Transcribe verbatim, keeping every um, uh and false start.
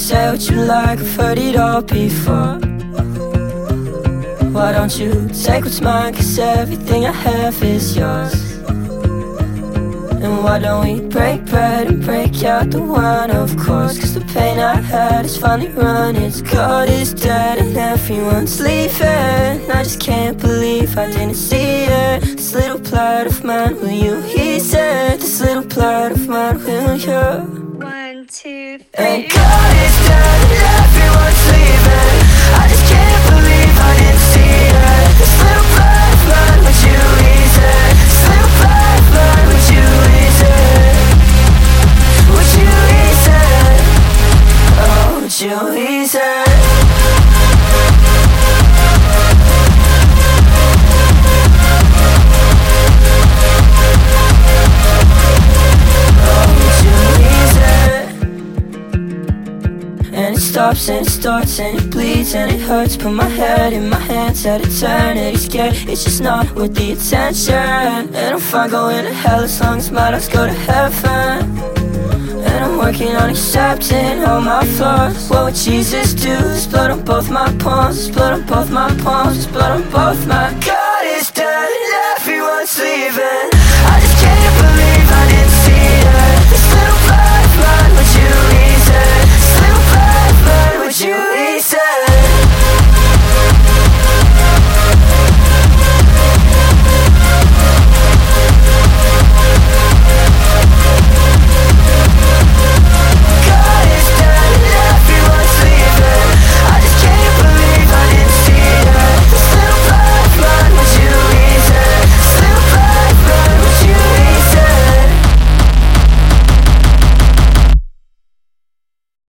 say what you like, I've heard it all before. Why don't you take what's mine, cause everything I have is yours. And why don't we break bread and break out the wine, of course. Cause the pain I had is finally run its God is dead and everyone's leaving. I just can't believe I didn't see it. This little plight of mine, will you ease it? This little plight of mine, will you? One, two, three. And God is dead and everyone's leaving. I just can't believe I didn't see it. This little plight of mine, would you ease it? This little plight of mine, would you ease it? Would you ease it? Oh, would you ease it? And it stops and it starts and it bleeds and it hurts. Put my head in my hands at eternity. Scared it's just not worth the attention. And I'm fine going to hell as long as my dogs go to heaven. And I'm working on accepting all my flaws. What would Jesus do? There's blood on both my palms. There's blood on both my palms. There's blood on both my... God is dead and everyone's leaving.